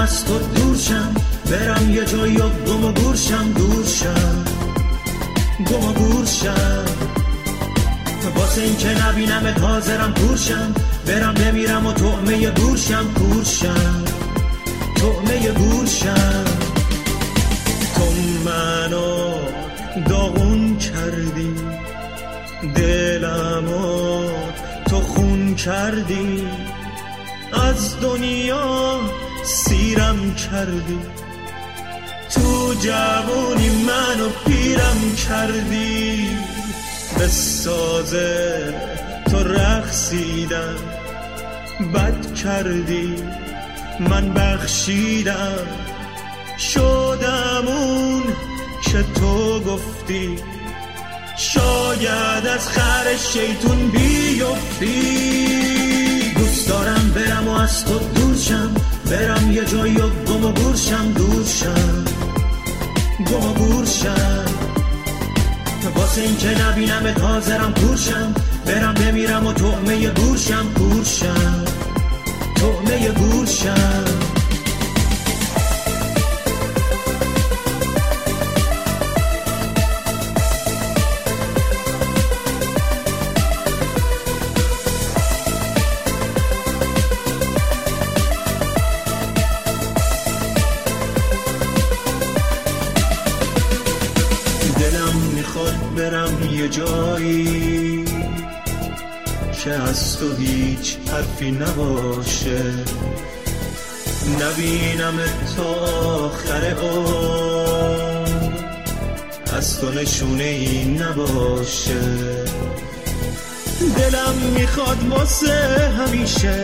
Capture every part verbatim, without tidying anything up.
از تو دورشم، برم یه جایی و گم و گورشم، دورشم گم و گورشم. واسه این که نبینمت حاضرم کورشم، برم بمیرم و طعمه گورشم، کورشم طعمه گورشم. تو منو داغون کردی، دلمو تو خون کردی، از دنیا سیرم کردی، تو جوونی منو پیرم کردی. به سازه تو رقصیدم، بد کردی من بخشیدم، شدم اون که تو گفتی، شاید از خر شیطون بیفتی. دوست دارم برم و از تو دورشم، برم یه جایی و گم و گورشم، دورشم گم و گورشم. واسه این که نبینمت حاضرم کورشم، برم بمیرم و طعمه گورشم، کورشم طعمه گورشم. برم یه جایی که از تو هیچ حرفی نباشه، نبینم تا آخر عمر، از تو نشونه ای نباشه. دلم میخواد واسه همیشه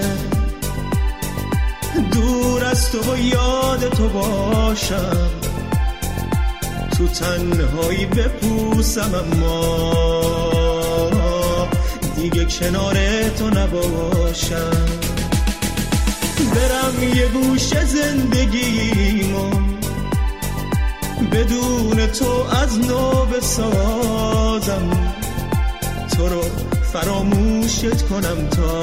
دور از تو و یاد تو باشم، تو تنهایی بپوسم اما دیگه کنار تو نباشم. برم یه گوشه زندگیمو بدون تو از نو بسازم، تو رو فراموشت کنم تا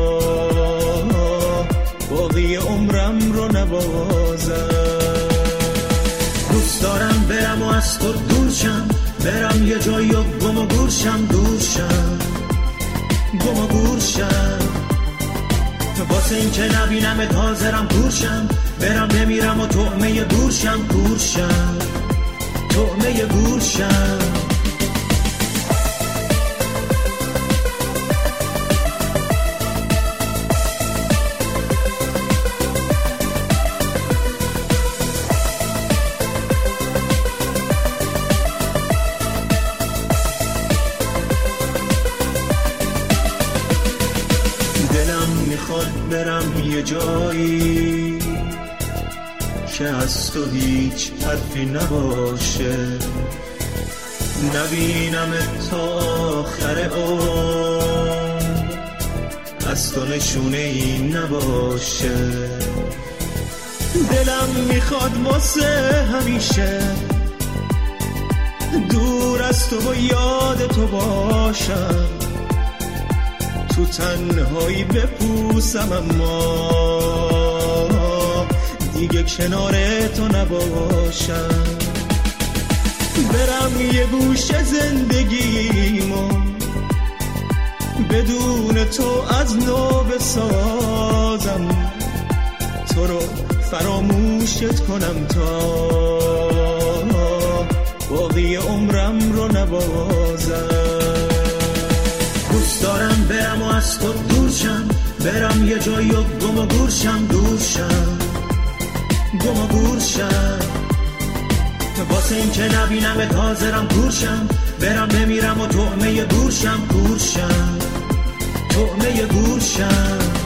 باقی عمرم رو نبازم. دوست دارم برم و از تو دورشم، برم یه جایی و گم و گورشم، دورشم گم و گورشم. واسه این که نبینمت حاضرم کورشم، برم بمیرم و طعمه گورشم، کورشم طعمه گورشم. برم یه جایی که از تو هیچ حرفی نباشه، نبینم تا آخر عمر، از تو نشونه ای نباشه. دلم میخواد واسه همیشه دور از تو و یاد تو باشم، تو تنهایی بپوسم اما دیگه کنار تو نباشم. برم یه گوشه زندگیمو بدون تو از نو بسازم، تو رو فراموشت کنم تا باقی عمرم رو نبازم. دوست دارم برم و از تو دورشم، برم یه جایی و گم و گورشم، دورشم گم و گورشم. واسه این که نبینمت حاضرم کورشم، برم بمیرم و طعمه گورشم، کورشم طعمه گورشم.